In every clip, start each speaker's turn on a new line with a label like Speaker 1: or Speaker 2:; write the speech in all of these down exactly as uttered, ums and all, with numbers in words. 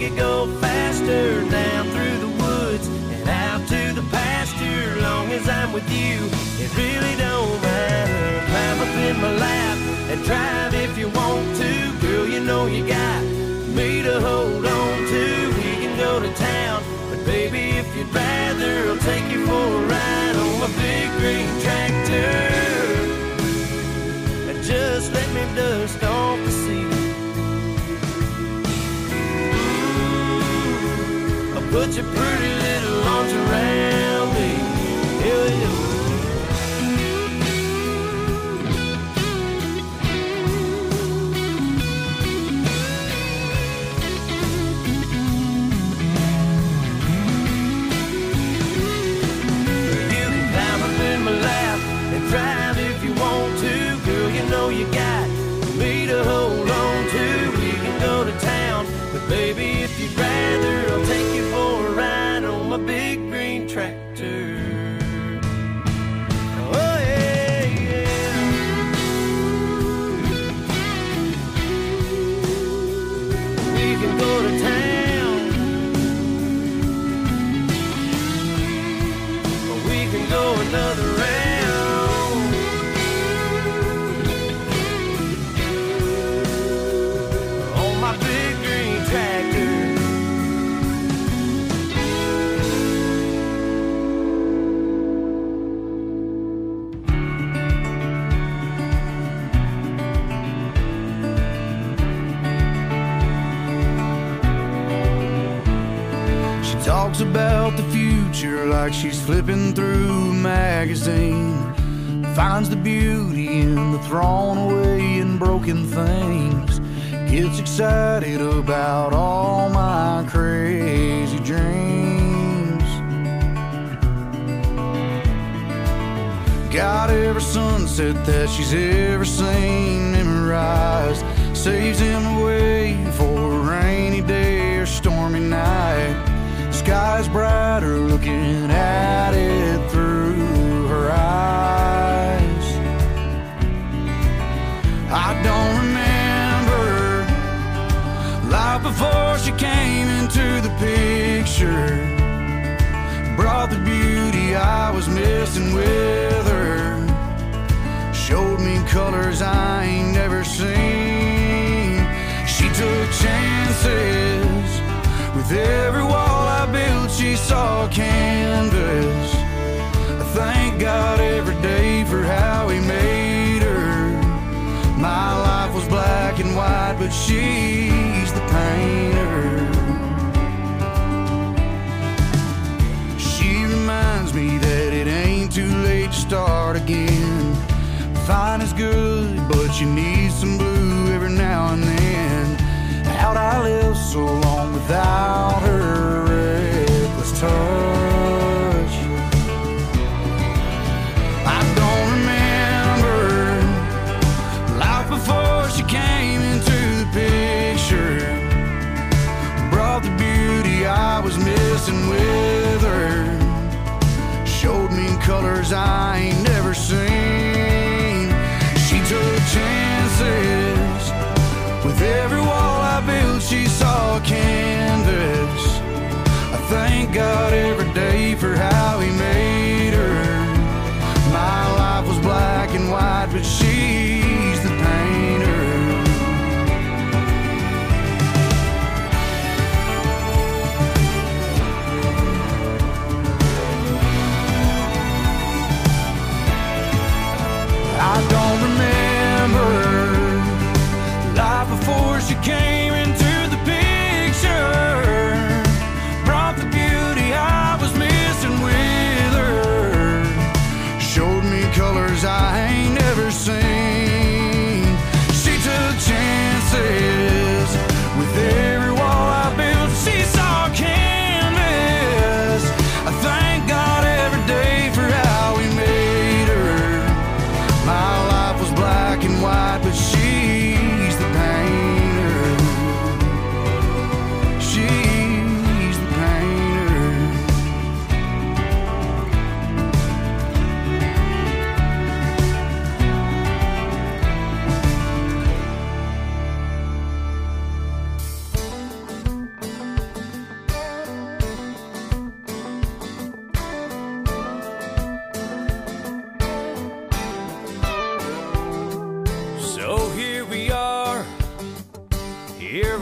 Speaker 1: could go faster down through the woods and out to the pasture. Long as I'm with you, it really don't matter. Climb up in my lap and drive if you want to. Girl, you know you got me to hold on to. We can go to town, but baby, if you'd rather, I'll take you for a ride on my big green tractor. Just let me dust off the seat. Ooh, I'll put your pretty little arms around me. Hell yeah. Drive if you want to, girl, you know you got me to hold on to. We can go to town, but baby, if you'd rather, I'll take you for a ride on my big green tractor. Oh yeah, yeah. We can go to town, or we can go another round.
Speaker 2: Talks about the future like she's flipping through a magazine. Finds the beauty in the thrown away and broken things. Gets excited about all my crazy dreams. Got every sunset that she's ever seen memorized. Saves him away for a rainy day or stormy night. Sky's brighter looking at it through her eyes. I don't remember life before she came into the picture. Brought the beauty I was missing with her. Showed me colors I ain't never seen. She took chances with every wall I built, she saw canvas. I thank God every day for how he made her. My life was black and white, but she's the painter. She reminds me that it ain't too late to start again. Fine is good, but you need some blue every now and then. How'd I live so long without her reckless touch? I don't remember life before she came into the picture. Brought the beauty I was missing with her. Showed me colors I ain't never seen. She took chances with every wall I built, she saw canvas. I thank God every day for how he made her. My life was black and white, but she's the painter. I don't remember life before she came into the picture. Brought the beauty I was missing with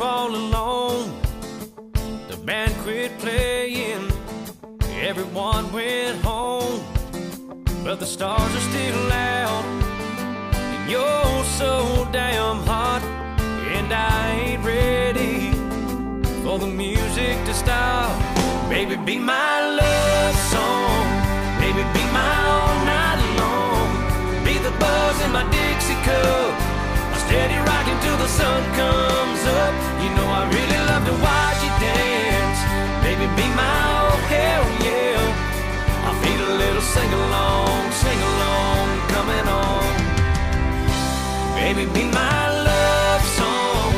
Speaker 1: were all alone. The band quit playing, everyone went home, but the stars are still out, and you're so damn hot, and I ain't ready for the music to stop. Baby, be my love song, baby, be my all night long, be the buzz in my Dixie cup, my steady rocking till the sun comes up. You know I really love to watch you dance. Baby, be my oh hell yeah. I feel a little sing-along, sing-along coming on. Baby, be my love song.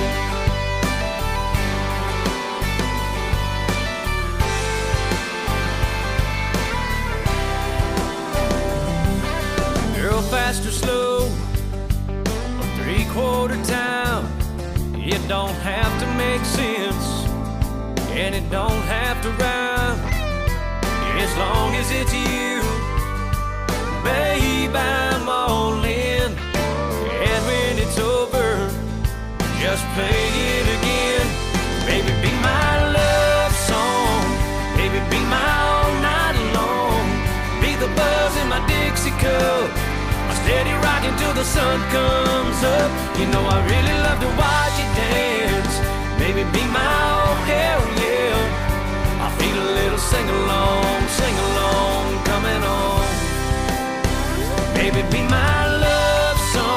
Speaker 1: Girl, fast or slow, a three-quarter town. It don't have to make sense, and it don't have to rhyme, as long as it's you. Babe, I'm all in, and when it's over, just play it again. Baby, be my love song, baby, be my all night long, be the buzz in my Dixie cup, my steady rocking till the sun comes up. You know I really love to watch you dance. Baby, be my oh hell yeah. I feel a little sing-along, sing-along coming on. Baby, be my love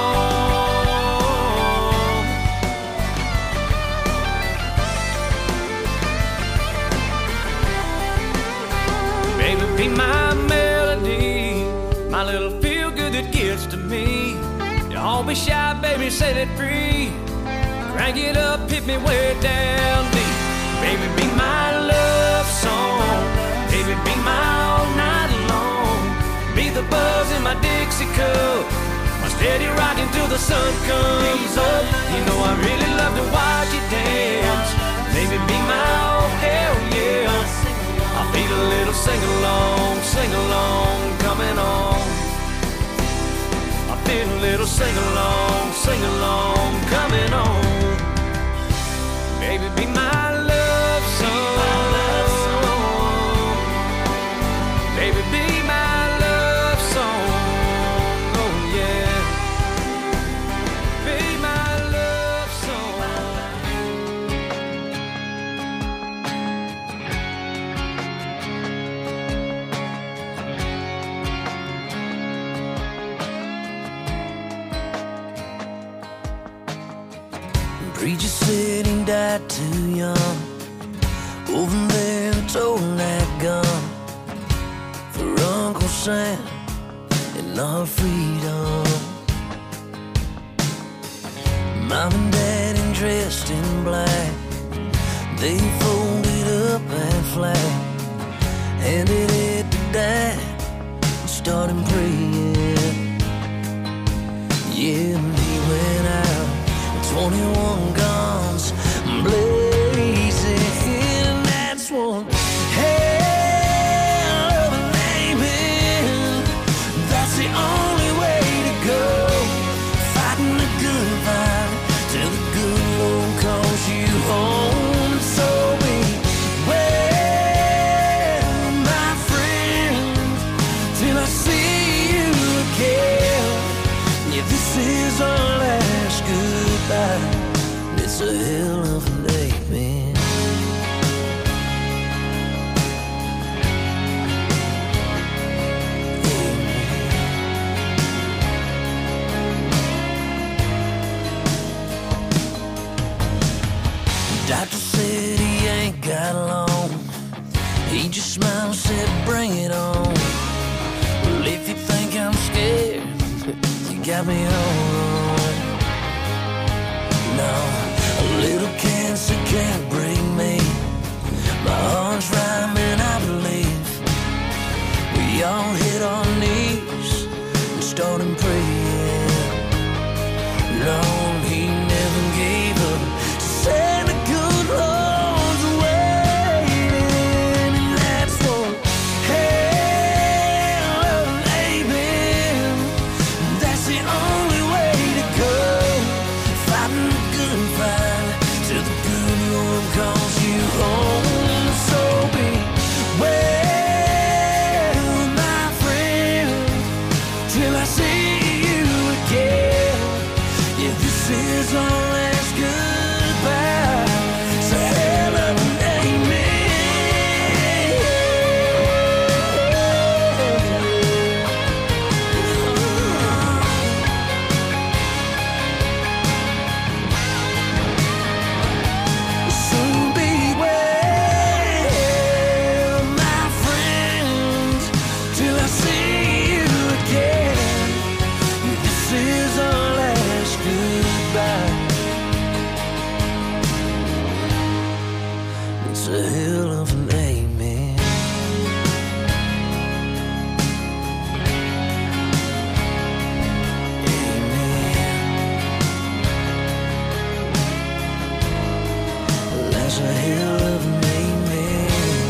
Speaker 1: song. Baby, be my melody, my little feel-good that gets to me. Don't be shy, baby, set it free. Crank it up, hit me way down deep. Baby, be my love song, baby, be my all night long, be the buzz in my Dixie cup, my steady rocking till the sun comes up. You know I really love to watch you dance. Baby, be my oh hell yeah. I feel a little sing-along, sing-along coming on. I feel a little sing-along, sing-along coming on. Baby, be my love song. Baby, be my love song. Oh yeah. Be my love song.
Speaker 3: Preacher said he died too young, over there told that gun for Uncle Sam and our freedom. Mom and Dad dressed in black, they folded up that flag, handed it to Dad and started praying. Yeah, and he went out, twenty-one guns blazing, and that's one hell of an amen. That's the only way to go, fighting the good fight till the good Lord calls you home. And so beware, my friend, till I see you again. Yeah, this is our last goodbye. It's a hell of a day, man. Doctor said he ain't got long. He just smiled and said, bring it on. Well, if you think I'm scared, you got me on. No, a little cancer can't break me. My heart's rhyming, I believe. We all hit our knees and started praying. No, he never gave up. Said the good Lord's waiting, and that's what hell of an amen. That's the only way to go, fighting the good fight till the good It's a hell of an amen. Amen. That's a hell of an amen.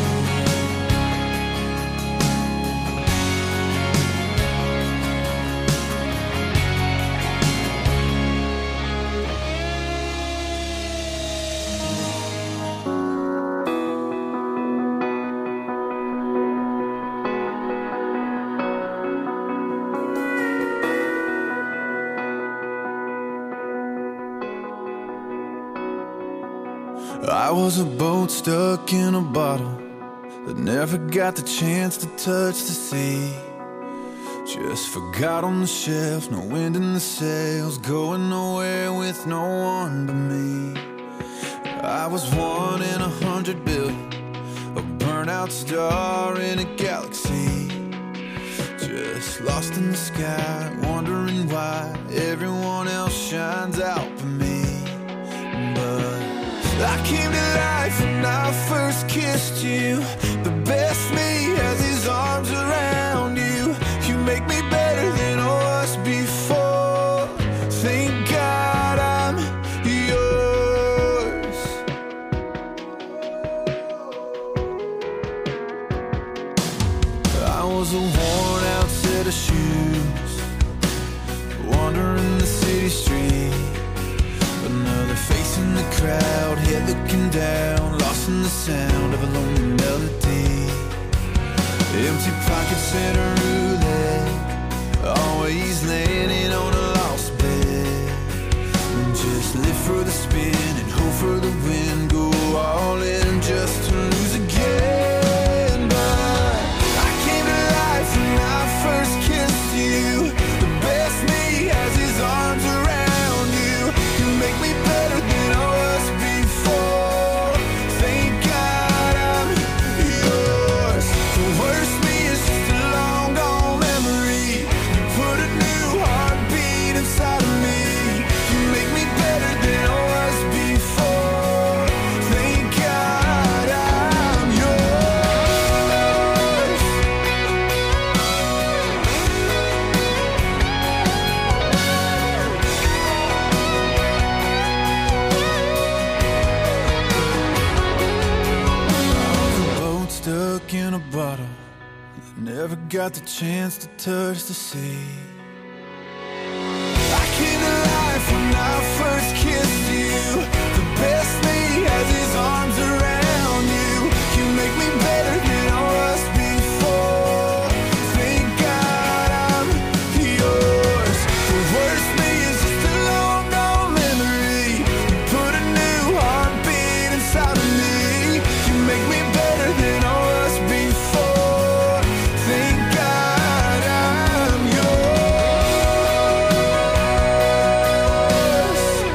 Speaker 2: I was a boat stuck in a bottle that never got the chance to touch the sea. Just forgot on the shelf, no wind in the sails, going nowhere with no one but me. I was one in a hundred billion, a burnout star in a galaxy. Just lost in the sky, wondering why everyone else shines out for me. But I came to life when I first kissed you. The best me has his arms around you. You make me better than I was before. Thank God I'm yours. I was a worn out set of shoes, wandering the city street. Another face in the crowd, head looking down, lost in the sound of a lonely melody. Empty pockets and a roulette, always landing on a lost bet. Just live for the spin and hope for the win, go all in just to lose again. But I came to life when I first kissed you. The best me has his arms around you. You make me better than I was before. Thank God I'm yours. The worst me is just a long gone memory. You put a new heartbeat inside of me. You make me better than I was before. Thank God I'm yours. Boat stuck in a bottle that never got the chance to touch the sea. I came to life when I first kissed you. The best me has his arms around you. You make me better than I was before. Thank God I'm yours. The worst me is just a long gone memory. You put a new heartbeat inside of me. You make me better than I was before. Thank God I'm yours.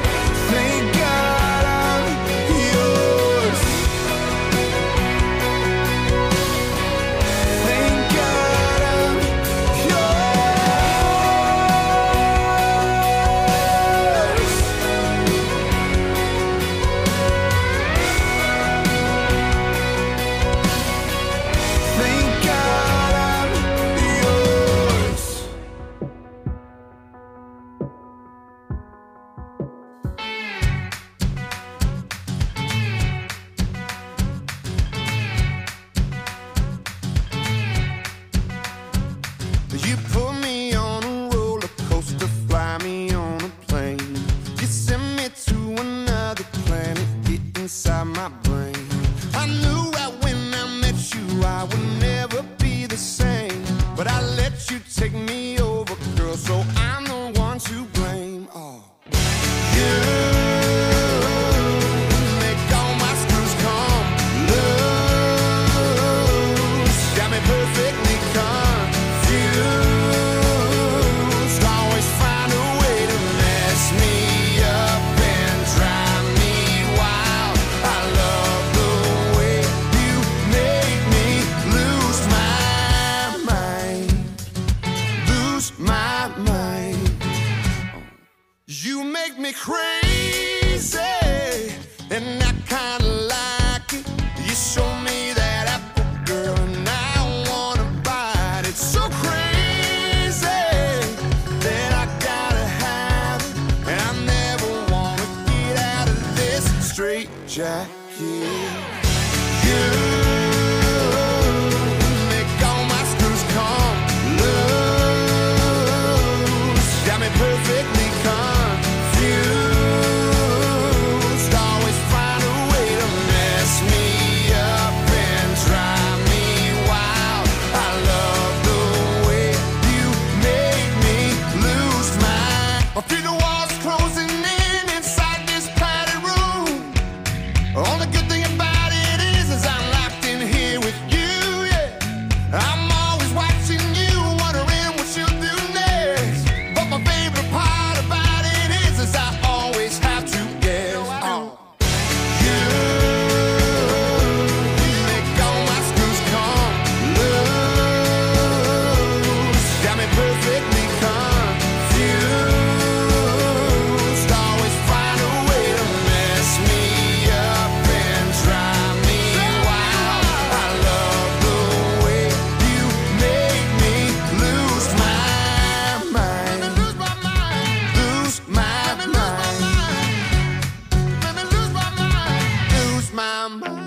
Speaker 2: jacket. You make all my screws come loose. Got me perfectly confused. Always find a way to mess me up and drive me wild. I love the way you make me lose my. I feel the walls closing in inside this padded room. Only good thing about it is, is I'm locked in here with you, yeah. I'm always watching you, wondering what you'll do next. But my favorite part about it is, is I always have to guess. Oh. You make all my screws come loose. Got me perfectly confused. Always find a way to mess me up and drive me wild. I love the way you make me lose my mind. Lose my mind. Lose my mind. Lose my mind. Lose my mind.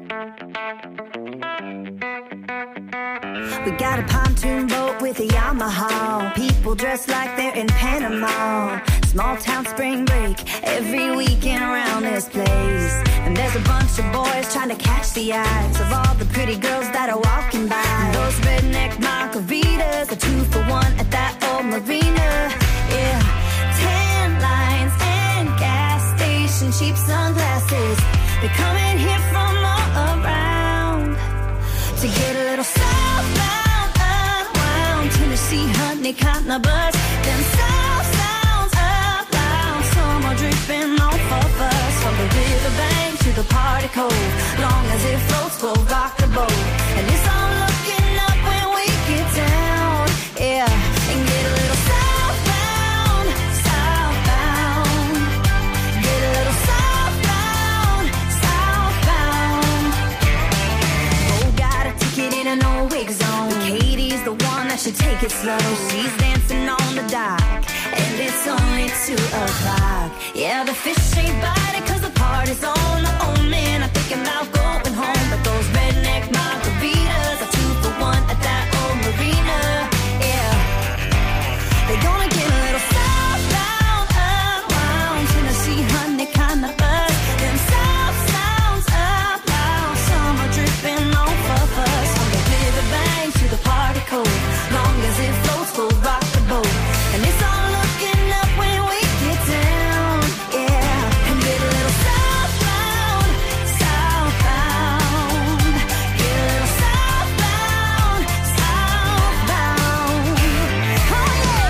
Speaker 4: We got a pontoon boat with a Yamaha. People dressed like they're in Panama. Small town spring break every weekend around this place. And there's a bunch of boys trying to catch the eyes of all the pretty girls that are walking by. Those redneck margaritas are two for one at that old marina. Yeah, tan lines and gas station cheap sunglasses. They're coming here from all around to get a little southbound, unwound. Tennessee honey cotton a bus. Them south sounds up loud. Some are dripping off of us. From the riverbank to the party cove. Long as it floats, we'll rock the boat. And it's all looking up when we get down. Yeah, and get a little southbound, southbound. Get a little southbound, southbound. Oh, got a ticket in an old wig zone. Katie's the one that should take it slow. She's dancing on the dock, and it's only two o'clock. Yeah, the fish ain't biting cause the party's on. The old man, I'm thinking about going home. But those redneck margaritas are two for one at that old marina. Yeah, they're gonna get a little southbound, unwound. Tennessee honey kinda buzz. Them south sounds up loud. Some are dripping off of us. From the riverbank to the party cove. Long as it floats, we'll rock the boat. And it's all looking up when we get down. Yeah, and get a little southbound, southbound. Get a little southbound, southbound. Oh yeah.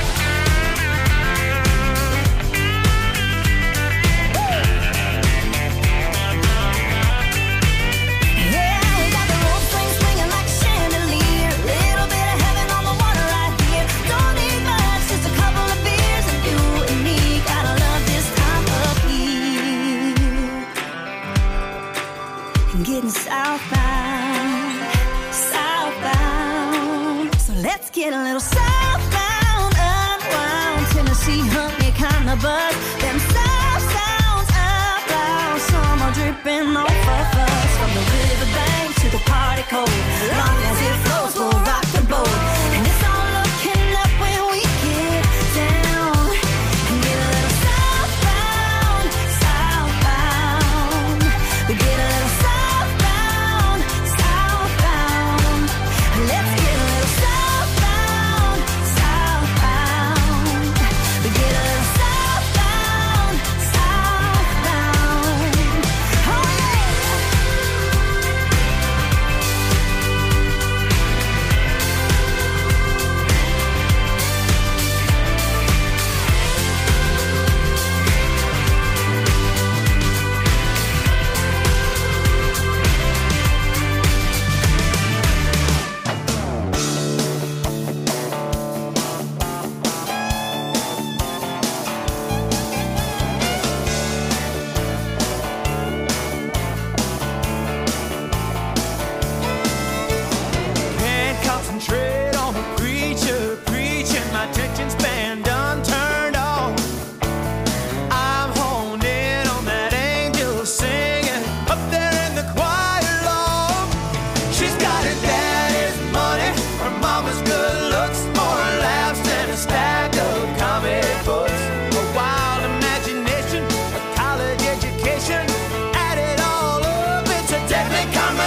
Speaker 4: Yeah, we got the rope swing swinging like a chandelier. Little bit of heaven on the water right here. Don't need much, just a couple of beers and you and me. Gotta love this time of year. And getting southbound, southbound. So let's get a little southbound, unwound. Tennessee honey kinda buzz. Them south sounds up loud. Some are dripping off of us. From the riverbank to the party cove. Long as it flows, we'll rock the boat. And it's all looking up when we get down. And get a little southbound, southbound. We get a little southbound, southbound. Let's get a little southbound, southbound. We get a little southbound, southbound. Oh yeah.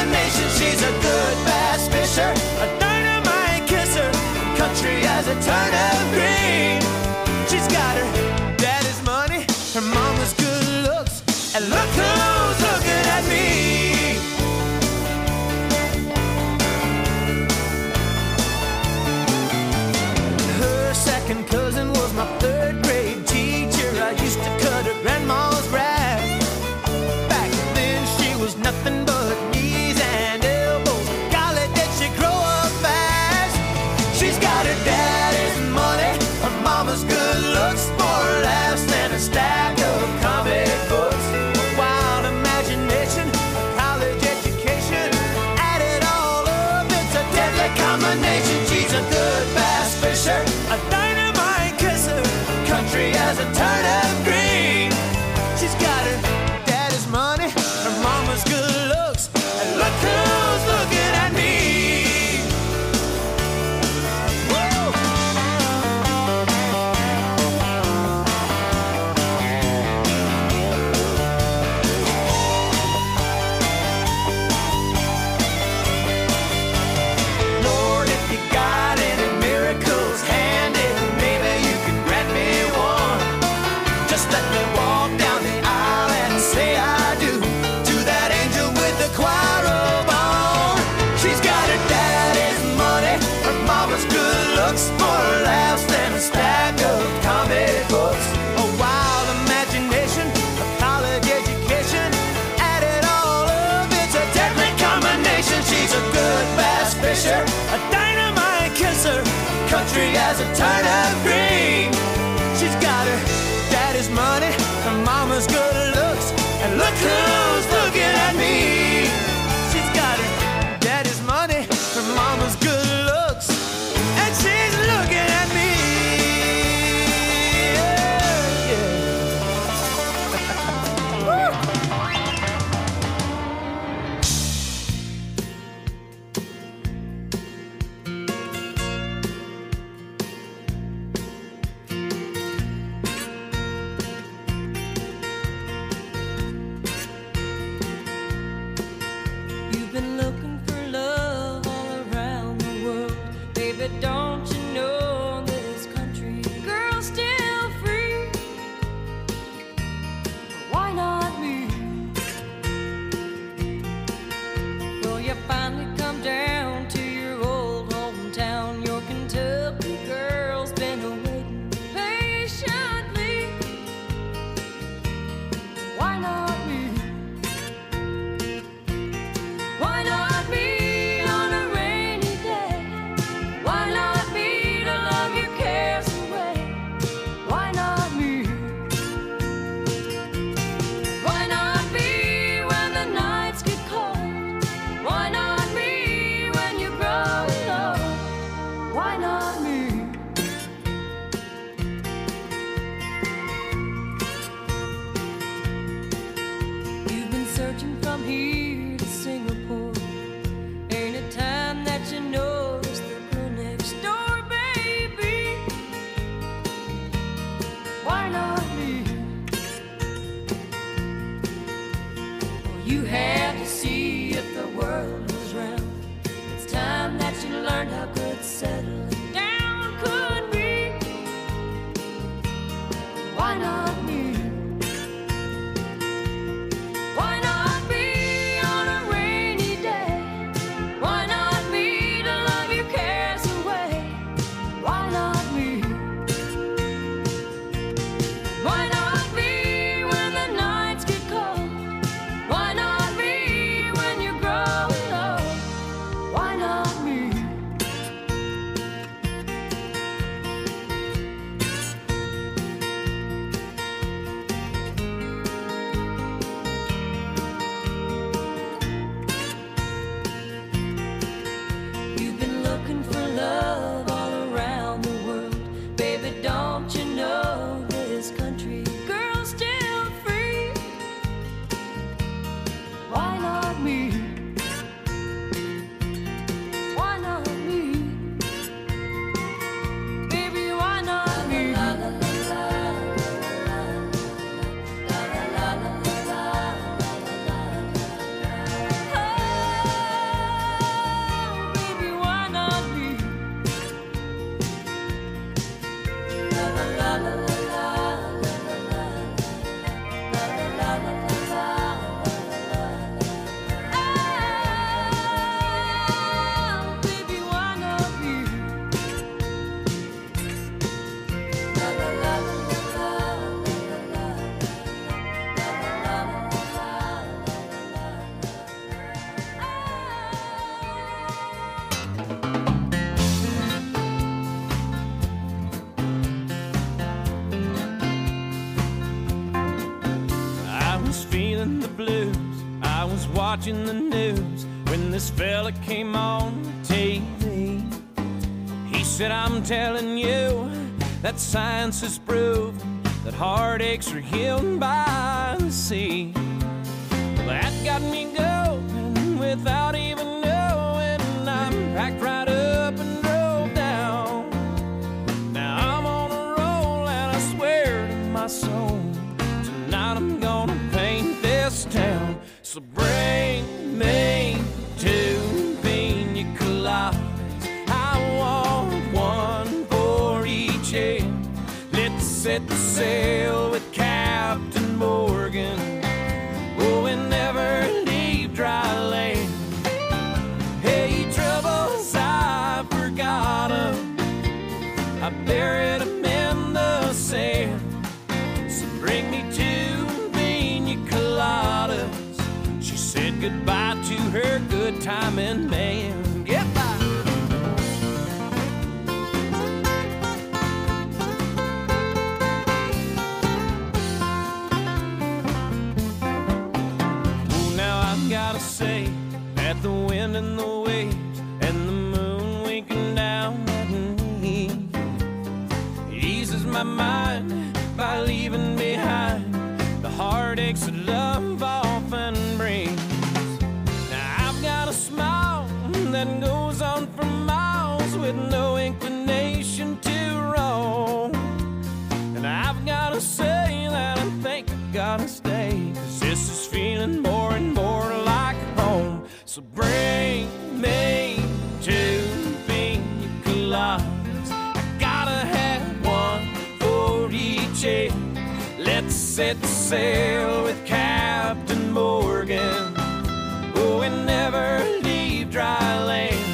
Speaker 1: combination. She's a good bass fisher, a dynamite kisser, country as a turnip green. She's got her daddy's money, her mama's good looks, and look who's looking at me. Her second cousin was my third grade teacher. I used to cut her grandma's grass. Back then she was nothing but knees and elbows. Golly, did she grow up fast. She's got her daddy's money, her mama's good looks, more laughs than a stack of comic books. A wild imagination, a college education, add it all up, it's a deadly combination. She's a good bass fisher, a dynamite kisser, country as a turnip green. She's got her daddy's money, her mama's good looks, and look who's looking at me. Lord, if you got any miracles handy, maybe you could grant me one. Just let me walk down the aisle and say I do to that angel with the choir robe on. She's got her daddy's money, her mama's good looks, more laughs than a stack of comic books. A wild imagination, a college education, add it all up, it's a deadly combination. She's a good bass fisher, a dynamite kisser, country as a turnip green. She's got her daddy's money, her mama's good looks, and look who's looking at me. She's got her daddy's money, her mama's good looks, and she's looking at me. Yeah, yeah. Woo.
Speaker 5: You've been looking for love all around the world. Baby, don't you know this country girl's still free? Why not me? Well, you finally come down to your old hometown. Your Kentucky girl's been waiting patiently. Why not me? Why not me on a rainy day? Why not me to love your cares away? Why not me? Why not me when the nights get cold? Why not me
Speaker 1: watching the news when this fella came on T V. He said, I'm telling you that science has proved that heartaches are healed by the sea. Well, that got me going without even knowing. I packed right up and drove down. Now I'm on a roll and I swear to my soul, tonight I'm gonna paint this town. So bring me two pina coladas. I want one for each head. Let's set the sail with Captain Morgan. Oh, and never leave dry land. Hey, troubles, I forgot 'em. I buried 'em in the sand. So bring me two pina coladas. She said goodbye to her good timing man. Goodbye. Gotta say that the wind and the waves and the moon winking down at me eases my mind by leaving behind the heartaches that love often brings. Now I've got a smile that goes on for miles with no inclination to roam. And I've gotta say that I think I gotta stay, 'cause this is feeling more and more like home. So bring me two pina coladas. I gotta have one for each head. Let's set sail with Captain Morgan. Oh, and never leave dry land.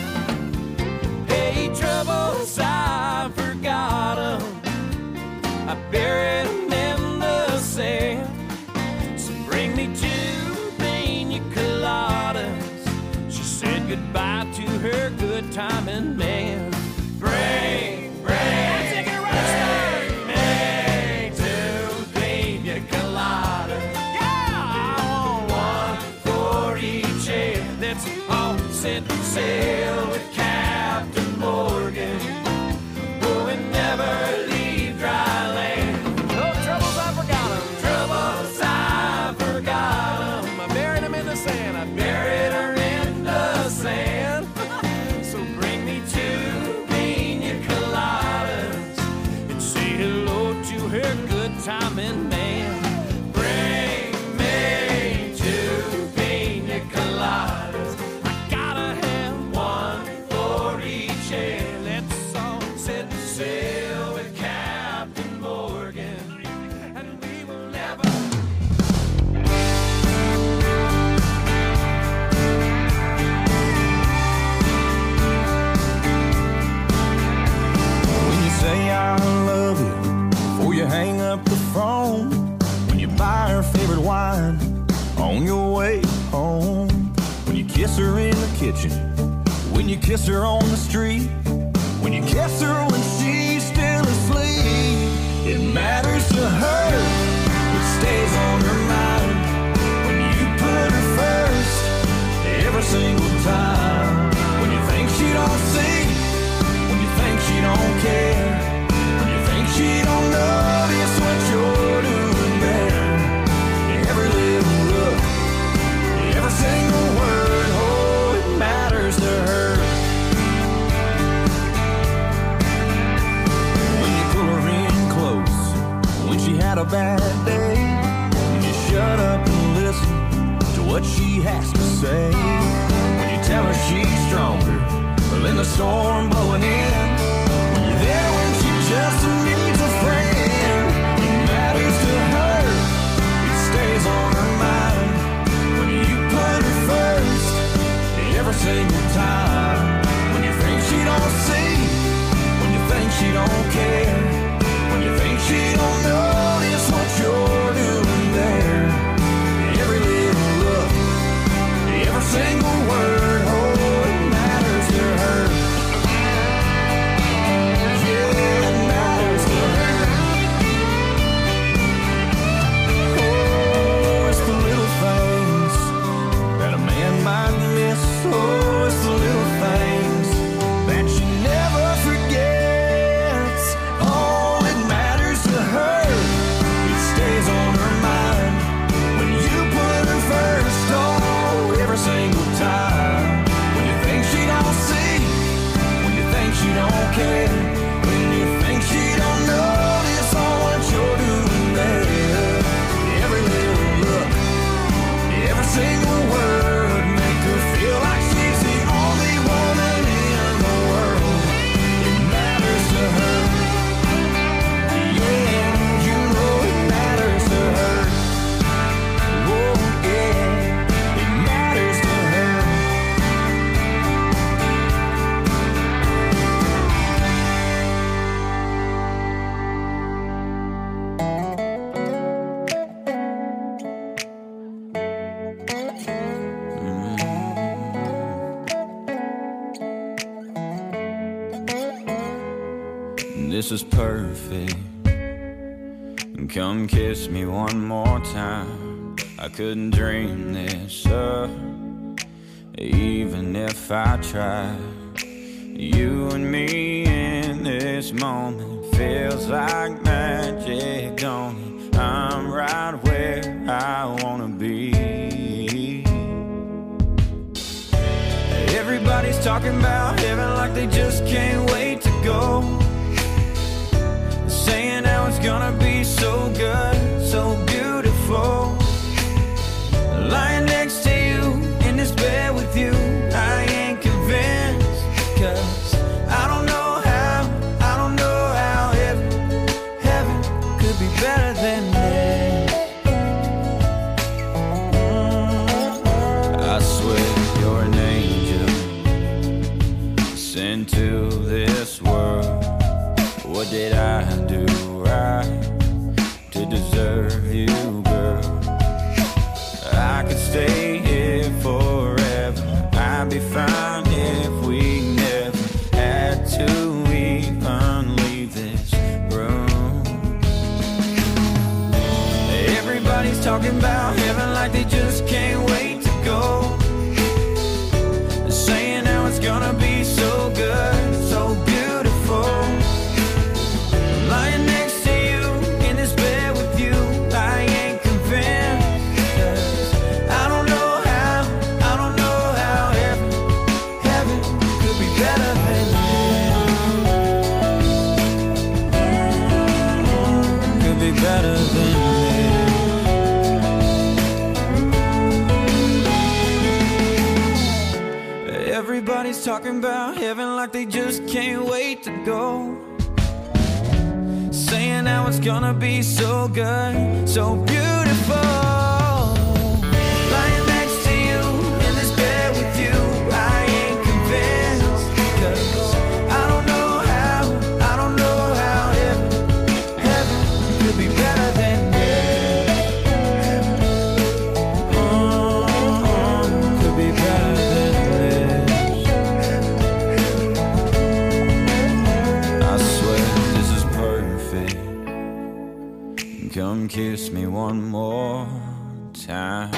Speaker 1: Hey, troubles, I forgot 'em. I buried 'em in the sand. So bring me two pina coladas. She said goodbye to her good timing man. Bring, bring, bring me two pina coladas. Yeah, I want one for each head. Let's all set sail with Captain Morgan. Oh, and never leave dry land. No troubles, I forgot 'em. Troubles, I forgot 'em. I buried 'em in the sand. I buried her in the sand. So bring me two pina coladas and say hello to her good timing man. Bring me two pina coladas. I gotta have one for each head. Let's all set sail with Captain Morgan, and we will never.
Speaker 2: When you say I love you before you hang up the phone, when you buy her favorite wine on your way home, when you kiss her in the kitchen, when you kiss her on the street, when you kiss her when she's still asleep, it matters to her, it stays on her mind. When you put her first every single time, when you think she don't see, when you think she don't care, when you think she don't notice what you're doing there. Every little look, every single word, oh, it matters to her. When you pull her in close, when she had a bad day, when you shut up and listen to what she has to say, when you tell her she's stronger than the storm blowing in, when you're there when she just needs a friend. It matters to her, it stays on her mind. When you put her first every single time, when you think she don't see, when you think she don't care, when you think she don't notice what you're doing there. Every little look, every single word, oh, it matters to her. Yeah, it matters to her. Oh, it's the little things that this is perfect. Come kiss me one more time. I couldn't dream this up, even if I tried. You and me in this moment feels like magic, don't it? I'm right where I wanna be. Everybody's talking about heaven like they just can't wait to go, saying how it's gonna be so good, so beautiful. Lying next to you in this bed with you, I ain't convinced, 'cause I don't know how, I don't know how heaven, heaven could be better than this. I swear you're an angel sent to this world. What did I do right to deserve you, girl? I could stay here forever. I'd be fine if we never had to even leave this room. Everybody's talking about heaven like they just can't wait to go, saying how it's gonna be so good, so beautiful. Lying next to you in this bed with you, I ain't convinced, 'cause I don't know how, I don't know how heaven, heaven could be better than this. Could be better than this. Everybody's talking about heaven like they just can't wait to go, saying how it's gonna be so good, so beautiful. Lying next to you in this bed with you, I ain't convinced, 'cause I don't know how, I don't know how heaven, heaven could be better than this. Oh, could be better than this. I swear this is perfect. Come kiss me one more time.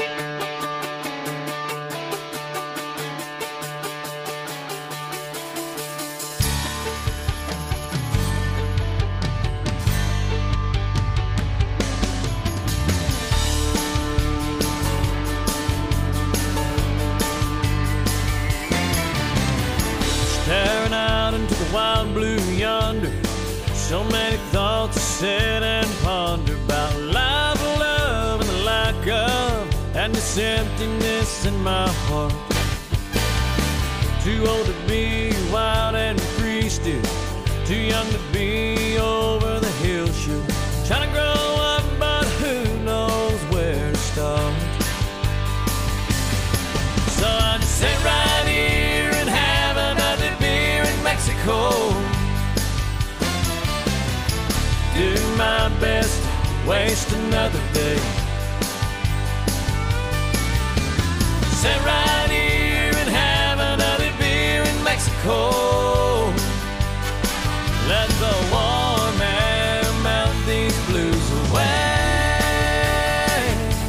Speaker 1: Staring out into the wild blue yonder, so many thoughts to sit and ponder about life, love, and the lack of, and this emptiness in my heart. Too old to be wild and free still, too young to be over the hill shoot. Trying to grow up, but who knows where to start. So I just sit right here and have another beer in Mexico. Do my best to waste another day. Sit right here and have another beer in Mexico. Let the warm air melt these blues away.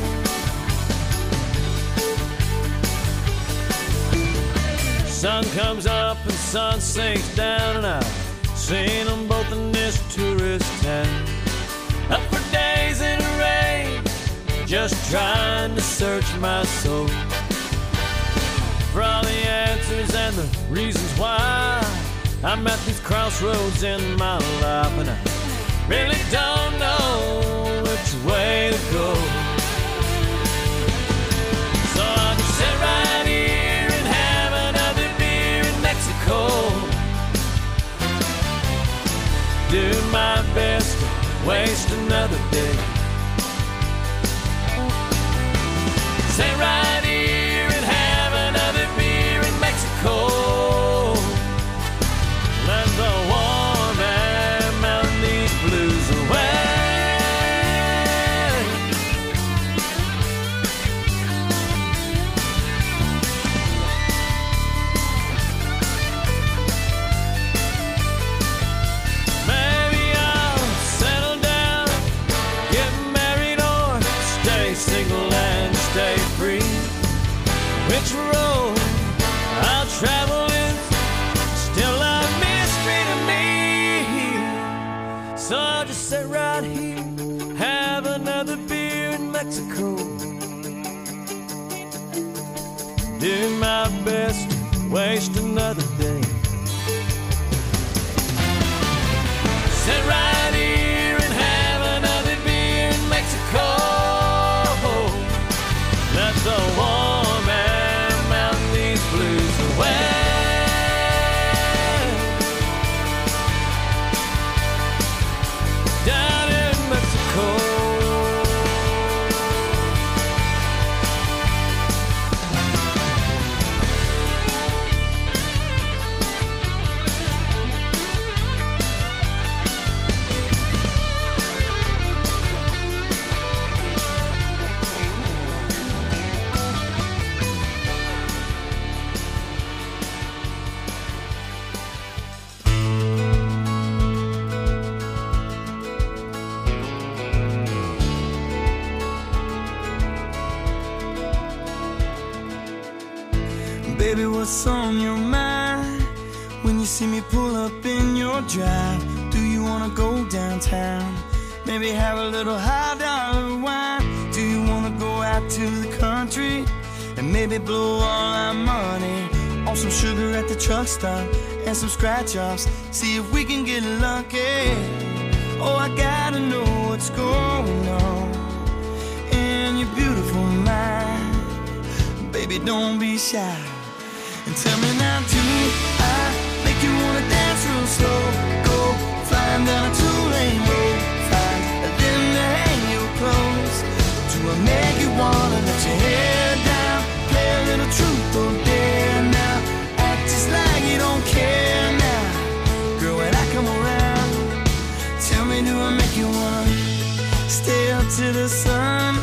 Speaker 1: Sun comes up and sun sinks down, and I've seen them both in this tourist town. Up for days in the rain, just trying to search my soul for all the answers and the reasons why I'm at these crossroads in my life, and I really don't know which way to go. So I can sit right here and have another beer in Mexico. Do my best to waste another day. Sit right here and have another beer in Mexico. Let the warm air melt these blues away. which road I'll travel is still a mystery to me. So I'll just sit right here, have another beer in Mexico, do my best to waste another day. Sit right here and have another beer in Mexico. Let the warm air melt these blues away. Down in Mexico.
Speaker 2: Baby, what's on your mind when you see me pull up in your drive? Do you wanna go downtown? Maybe have a little high dollar wine? Do you wanna go out to the country and maybe blow all our money on some sugar at the truck stop and some scratch offs? See if we can get lucky. Oh, I gotta know what's going on in your beautiful mind. Baby, don't be shy. And tell me now, do I make you wanna dance real slow? Go flying down a two-lane road, find a limb to hang your clothes. Do I make you wanna let your hair down, play a little truth or dare now, act just like you don't care now? Girl, when I come around, tell me, do I make you wanna stay up to the sun,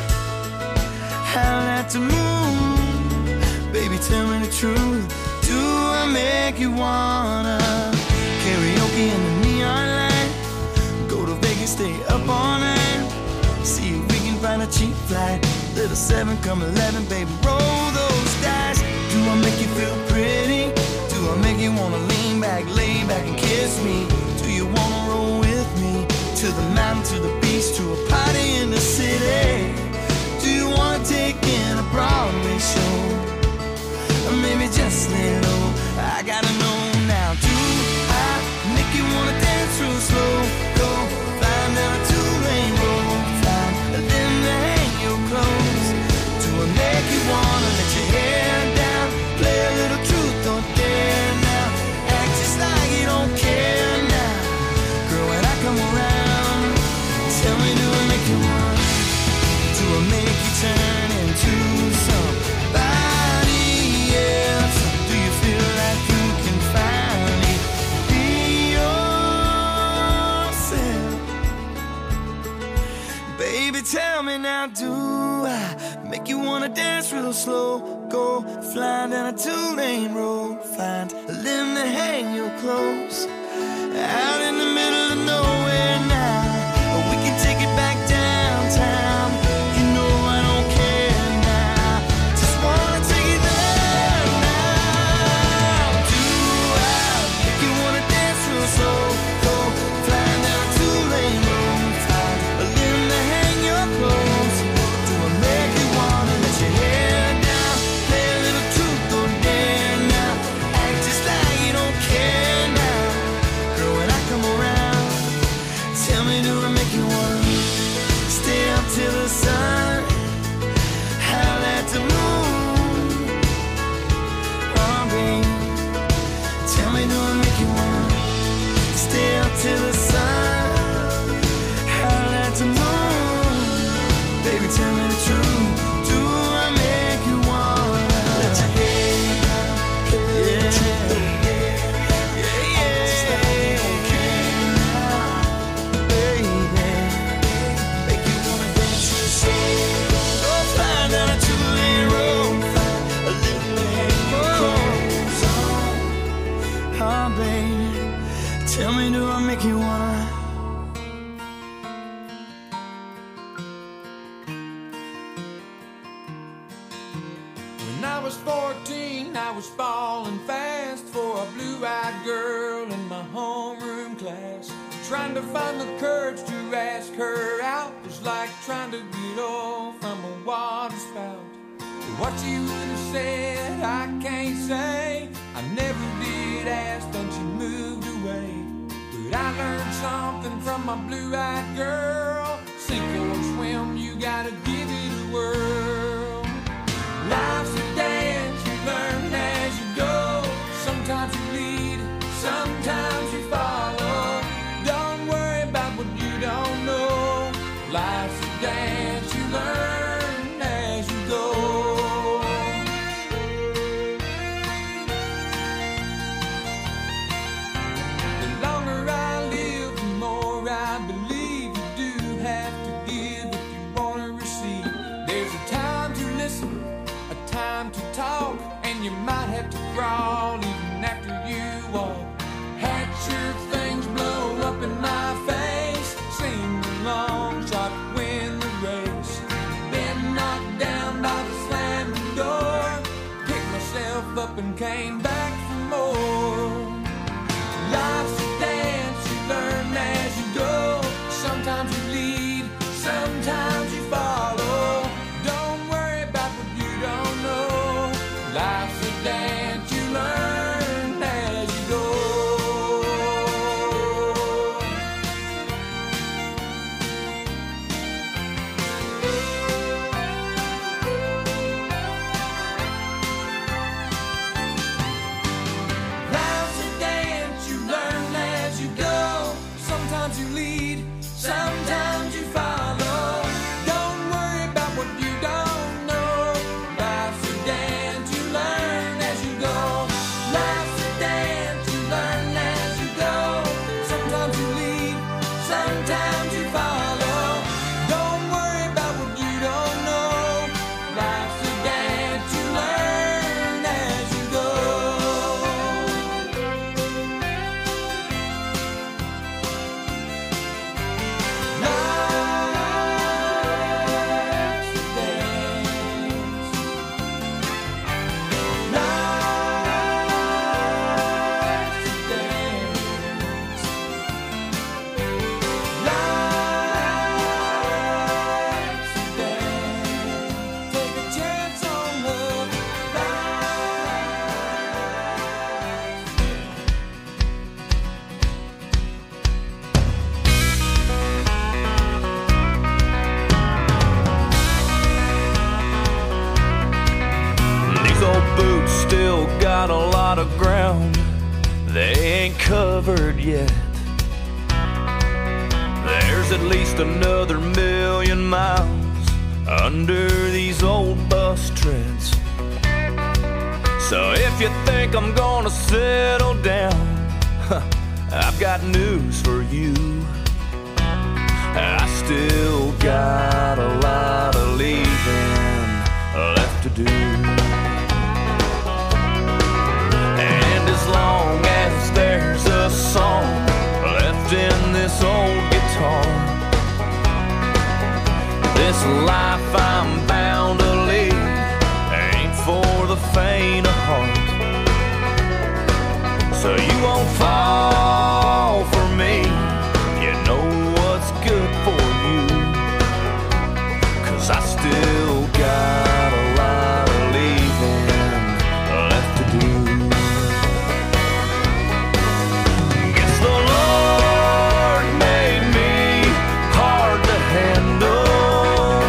Speaker 2: howl at the moon? Baby, tell me the truth. Do I make you wanna karaoke in the neon light? Go to Vegas, stay up all night. See if we can find a cheap flight. Little seven, come eleven, baby, roll those dice. Do I make you feel pretty? Do I make you wanna lean back, lay back and kiss me? Do you wanna roll with me to the mountain, to the beach, to a party in the city? Do you wanna take in a Broadway show? Or maybe just lay low. I gotta know now. Do I make you wanna dance real slow? Go flying down a two-lane road, find a limb to hang your clothes. Do I make you wanna let your hair down, play a little truth or dare now, act just like you don't care now? Girl, when I come around, tell me, do I make you wanna? Do I make you turn into somebody else? Do you feel like you can finally be yourself? Baby, tell me now, do I make you wanna dance real slow? Go flying down a two-lane road, find a limb to hang your clothes, out in the middle of nowhere now. Or we can take it back downtown. You know I don't care now, just wanna take it there now. Do I make you wanna dance real slow? Go flying down a two-lane road, find a limb to hang your clothes. Do I make you wanna let your hair down, play a little truth or dare now, act just like you don't care now? Girl, when I come around, tell me, do I make you wanna stay up till the sun, howl at the moon? Oh, baby, tell me, do I make you wanna stay up till the sun, howl at the moon? Baby, tell me the truth. Do I make you wanna let your hair down, yeah, yeah, yeah, okay now, baby, make you wanna dance your soul. Go flying down a two-lane road, a little lane clothes on. Oh, baby, tell me, do I make you wanna?
Speaker 1: When I was fourteen
Speaker 2: I was falling fast for a blue-eyed girl in my homeroom class. Trying to find the courage to ask her out was like trying to get oil from a water spout. What she would have said, I can't say. I never did ask, then she moved away. But I learned something from my blue-eyed girl. Sink or swim, you gotta give it a whirl. Life's a dance, you learn as you go. Sometimes you lead, sometimes you follow. Don't worry about what you don't know. Life's a dance, you learn as you go. The longer I live, the more I believe you do have to give if you want to receive. There's a time to listen, a time to talk, and you might have to crawl even after you walk. Had your things blow up in my face, sing the long shot, win the race. Been knocked down by the slamming door, picked myself up and came back for more. Life's a dance, you learn as you go. Sometimes you lead, sometimes you follow. Don't worry about what you don't know. Life's a dance, you learn as you go. Life's a dance, you learn as you go. Sometimes you lead, sometimes you follow. Don't worry about what you don't know. Life's a dance, you learn as you go. Life's a dance, you learn as you go. Sometimes you lead, sometimes you follow. Don't worry about what you don't know. Life's a dance, you learn as you go. Life's a dance. Life's a dance. Life's a dance. Take a chance on love.
Speaker 3: These old boots still got a lot of ground they ain't covered yet. There's at least another million miles under these old bus treads. So if you think I'm gonna settle down, huh, I've got news for you. I still got a lot of leaving left to do. And as long as there's a song left in this old guitar, this life I'm bound to lead ain't for the faint of heart. So you won't fall for me, you know what's good for you. 'Cause I still got a lot of leaving left to do. Guess the Lord made me hard to handle,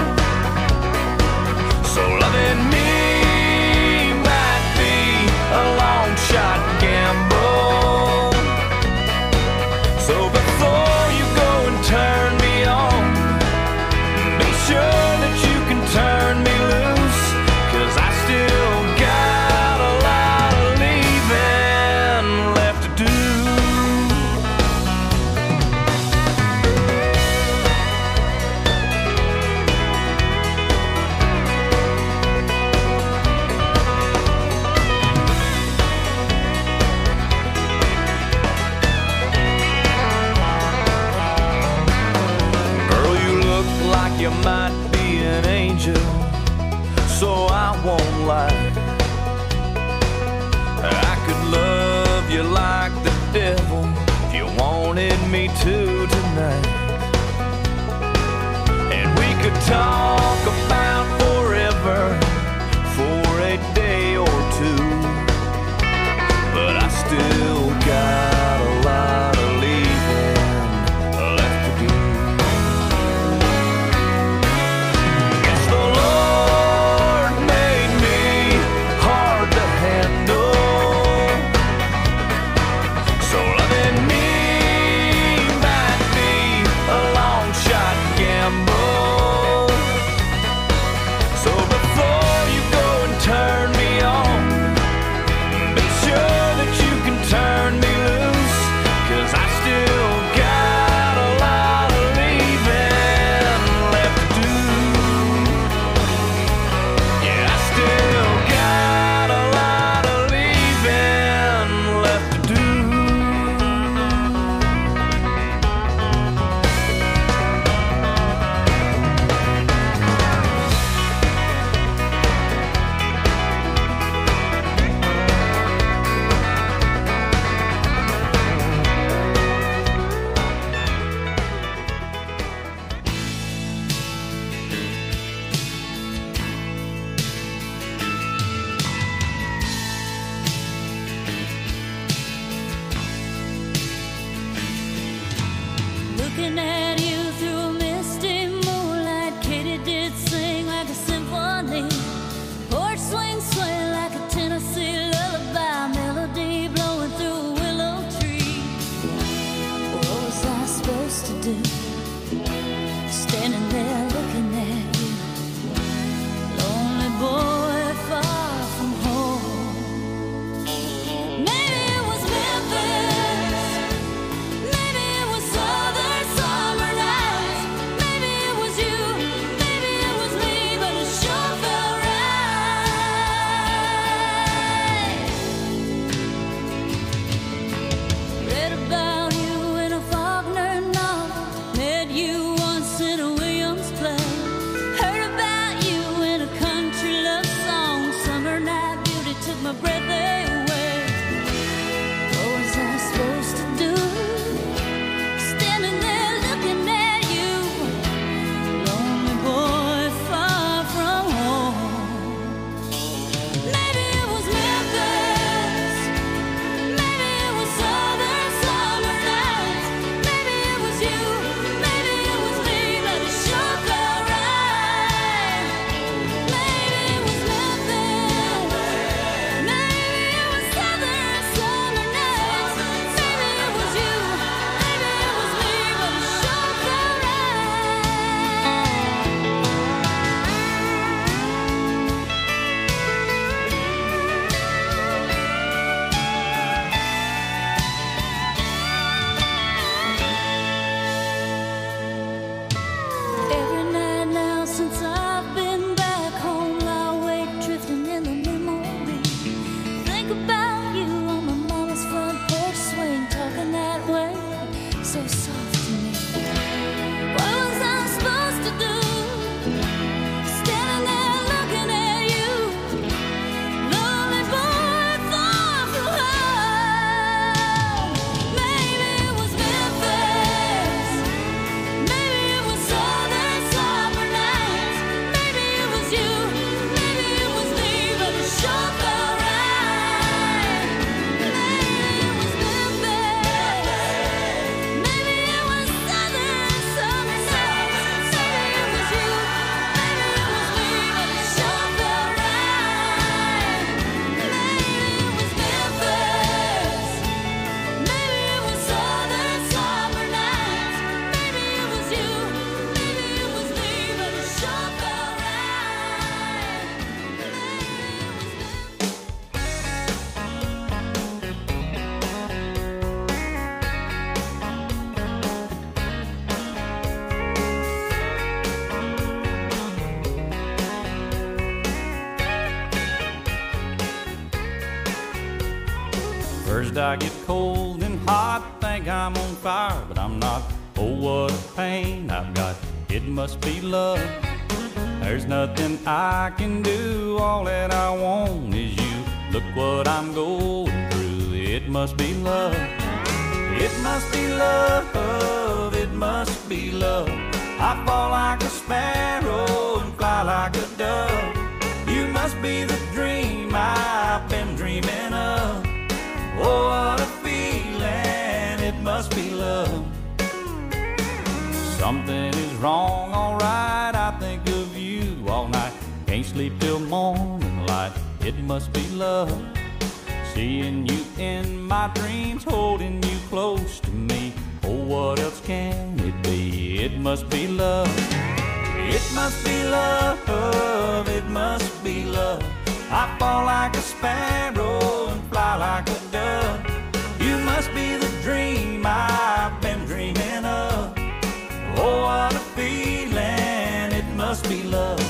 Speaker 3: so loving me might be a long shot gamble.
Speaker 6: you like the devil if you wanted me to tonight. And we could talk about forever for a day or two, but I still got a lot of leaving left to do. Guess the Lord made me hard to handle, so loving me might be a long shot gamble. So before you go and turn me on, be sure that you can turn me loose, 'cause I still got a lot of leaving left to do. Yeah, I still got a lot of leaving left to do.
Speaker 7: Looking at you through a misty moonlight, Katie did sing like a symphony. Porch swing sway like a Tennessee lullaby, melody blowing through a willow tree. What was I supposed to do? Standing there looking at you, lonely boy far from home. Maybe it was Memphis. Maybe it was southern summer nights. Maybe it was you. Maybe it was me, but it sure felt right. Read about you in a Faulkner novel. Met you once in a Williams play. Heard about you in a country love song. Summer night beauty took my breath away. What was I supposed to do? Standing there looking at you, lonely boy far from home. Maybe it was Memphis. Maybe it was southern summer nights. Maybe it was you. Maybe it was me, but it sure felt right. Maybe it was Memphis. Maybe it was southern summer nights. Maybe it was you. Maybe it was me, but it sure felt Every night now since I've been back home, lie awake drifting in the memory. Think about you on my mama's front porch swing, talking that way, so soft to me. What was I supposed to do? Standing there looking at you, lonely boy far from home. Maybe it was Memphis. Maybe it was southern summer nights. Maybe it was you. Maybe it was me, but it sure felt right. Maybe it was Memphis. Maybe it was southern summer nights. Maybe it was you. Maybe it was me, but it sure felt right. Maybe it was Memphis. Maybe it was southern summer nights. Maybe it was you. Maybe it was me, but it sure felt right.
Speaker 2: First I get cold and hot, think I'm on fire, but I'm not. Oh, what a pain I've got. It must be love. There's nothing I can do. All that I want is you. Look what I'm going through. It must be love. It must be love, it must be love. I fall like a sparrow and fly like a dove. You must be the dream I've been dreaming of. Oh, what a feeling, it must be love. Something is wrong, alright, I think of you all night. Can't sleep till morning light, it must be love. Seeing you in my dreams, holding you close to me. Oh, what else can it be? It must be love. It must be love, it must be love. I fall like a sparrow and fly like a dove. You must be the dream I've been dreaming of. Oh, what a feeling, it must be love.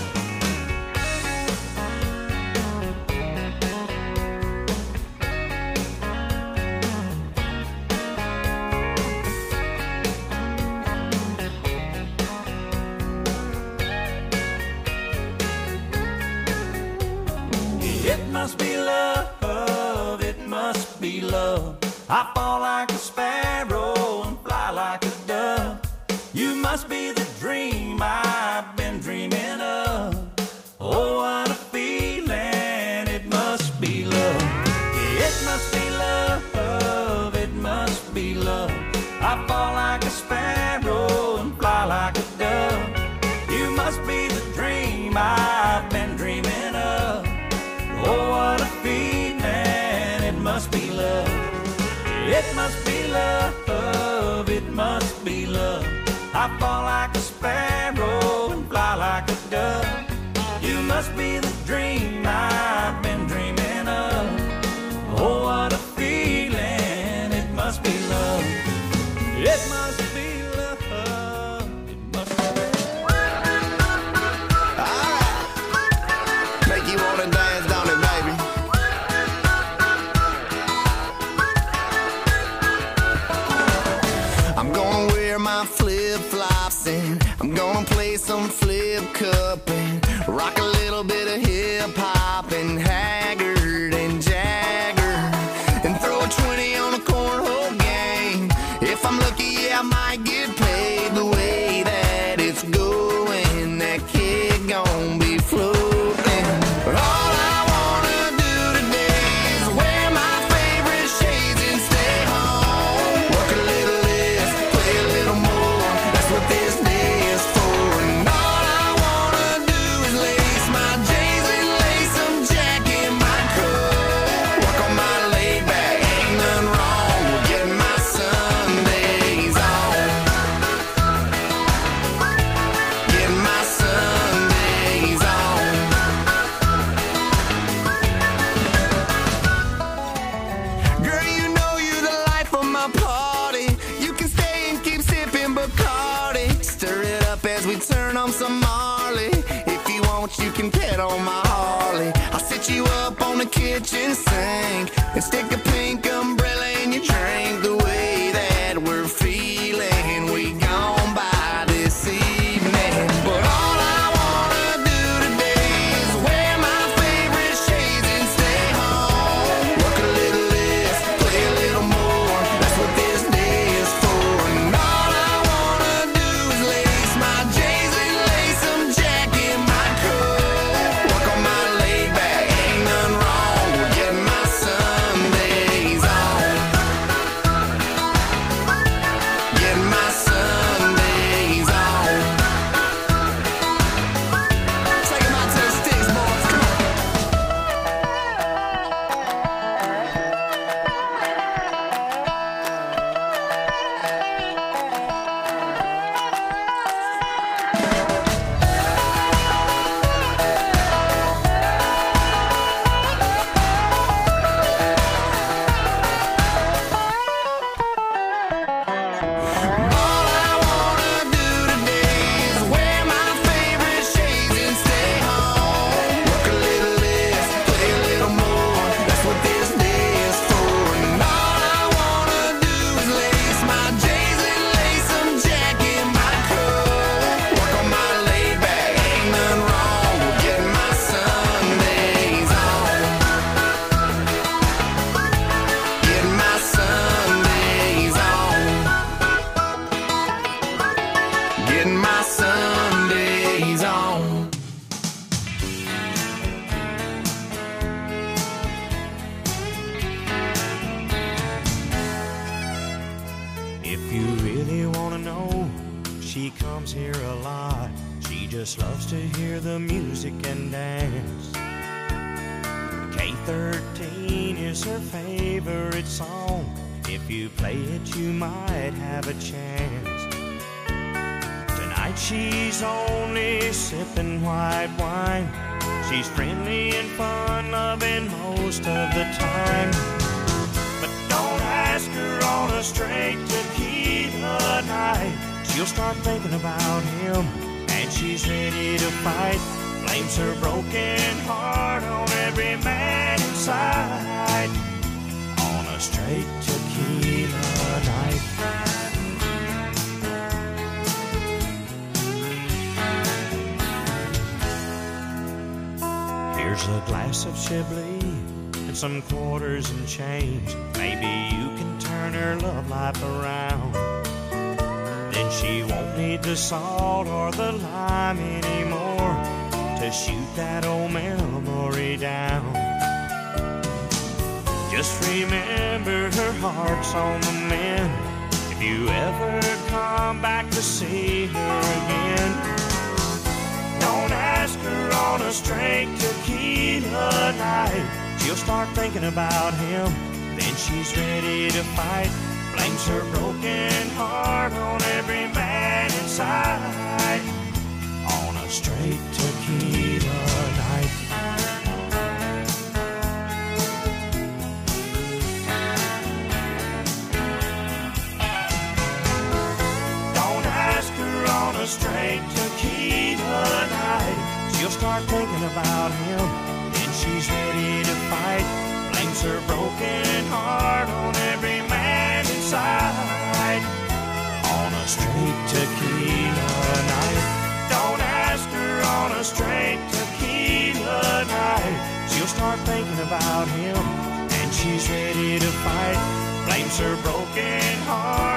Speaker 2: It must be love, it must be love. I fall like a sparrow and fly like a dove. You must be the dream I've been dreaming of. Oh, what a feeling, it must be love. It must be love, it must be love. I fall like a sparrow and fly like a dove. You must be the dream I've been dreaming of. Oh, what a feeling, it must be love. It must be love, it must be love. I fall like a sparrow and fly like a dove. You must be the dream I've been dreaming of. Oh, what a feeling, it must be love. It must be love, it must be love.
Speaker 8: Alright, make you wanna dance, don't it, baby? I'm gonna wear my flip-flops and I'm gonna play some flip cup and rock a little bit of hip-hop and Haggard and Jagger and throw a twenty on a cornhole game. If I'm lucky, yeah, I might get paid. The way that it's going, that kid gon' be floating. But all I wanna do today is wear my favorite shades and stay home. Work a little less, play a little more. That's what this day is for. And all I wanna do is lace my J's and lace some Jack in my coat. Work on my laid back, ain't nothing wrong with getting my Sundays on. Getting my Sundays on. Girl, you know you the life of my party. You can stay and keep sipping Bacardi. Stir it up as we turn on some Marley. If you want, you can pet on my Harley. I'll sit you up on the kitchen sink and stick a pink umbrella in your drink. The way that we're feeling, we gon' buy this evening. But all I wanna do today is wear my favorite shades and stay home. Work a little less, play a little more. That's what this day is for. And all I wanna do is lace my J's and lace some Jack in my coat. Work on my laid back, ain't nothing wrong with getting my Sundays
Speaker 1: she comes here a lot. She just loves to hear the music and dance. K thirteen is her favorite song. If you play it, you might have a chance. Tonight she's only sipping white wine. She's friendly and fun-loving most of the time. But don't ask her on a straight tequila night. She'll start thinking about him, and she's ready to fight. Blames her broken heart on every man inside. On a straight tequila night. Here's a glass of Chablis and some quarters and change. Maybe you can turn her love life around. Then she won't need the salt or the lime anymore to shoot that old memory down. Just remember her heart's on the mend if you ever come back to see her again. Don't ask her on a straight tequila night. She'll start thinking about him, then she's ready to fight. Blames her broken heart on every man inside. On a straight tequila night. Don't ask her on a straight tequila night. She'll start thinking about him, then she's ready to fight. Blames her broken heart on every man inside. On a straight tequila night. Don't ask her on a straight tequila night. She'll start thinking about him, and she's ready to fight. Blames her broken heart